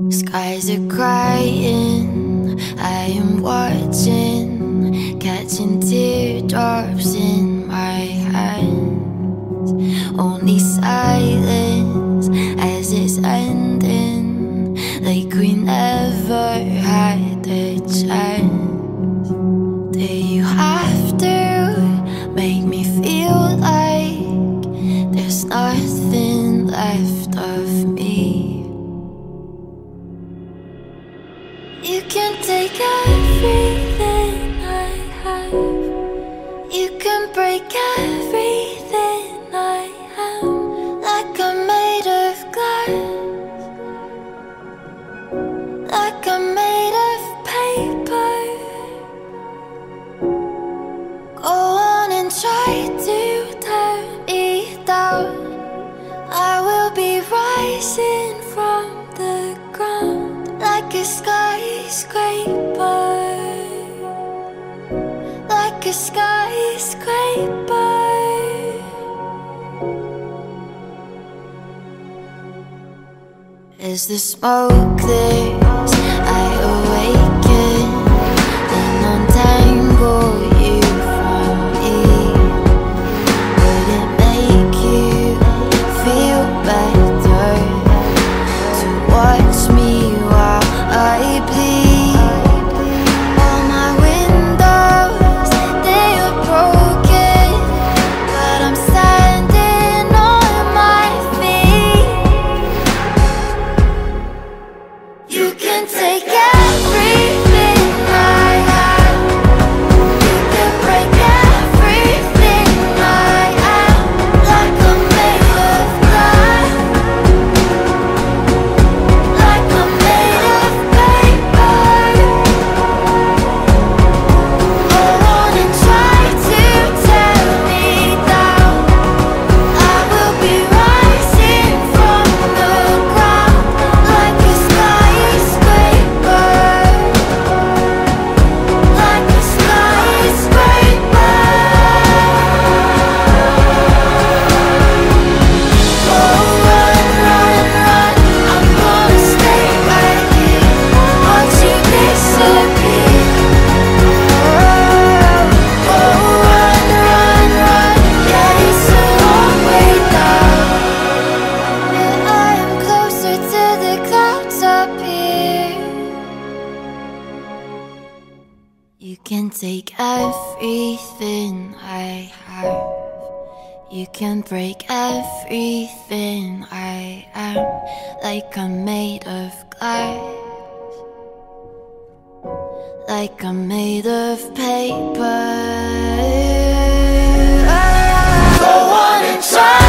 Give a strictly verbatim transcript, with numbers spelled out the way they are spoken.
Skies are crying, I am watching, catching teardrops in my hands. Only silence as it's ending, like we never had a chance. Do you have to make me feel like there's nothing left of me? You can take everything I have, you can break everything I am, like I'm made of glass, like I'm made of paper. Go on and try to tear me down, I will be rising from the ground like a skyscraper, like a skyscraper. As the smoke clears, I awaken and untangle you from me. Would it make you feel better to watch me while I bleed? All my windows, they are broken, but I'm standing on my feet. You can take everything I have, you can break everything I am, like I'm made of glass, like I'm made of paper. Go on and try to tear me down, I will be rising from the ground like a skyscraper, like a skyscraper. Oh, run, run, run, I'm gonna stay right here, watch you disappear. Oh, oh, run, run, run, yeah, it's a long way down. Yeah, I am closer to the clouds up here. You can take everything I have, you can break everything I am, like I'm made of glass, like I'm made of paper. Go on and try